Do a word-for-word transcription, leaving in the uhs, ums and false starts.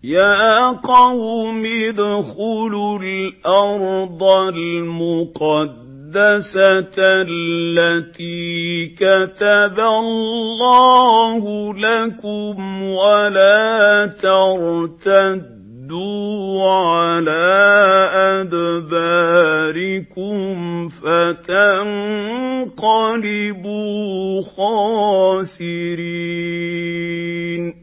يَا قَوْمِ ادْخُلُوا الْأَرْضَ الْمُقَدَّسَةَ الَّتِي كَتَبَ اللَّهُ لَكُمْ وَلَا تَرْتَدُّوا عَلَىٰ أَدْبَارِكُمْ فَتَنقَلِبُوا خَاسِرِينَ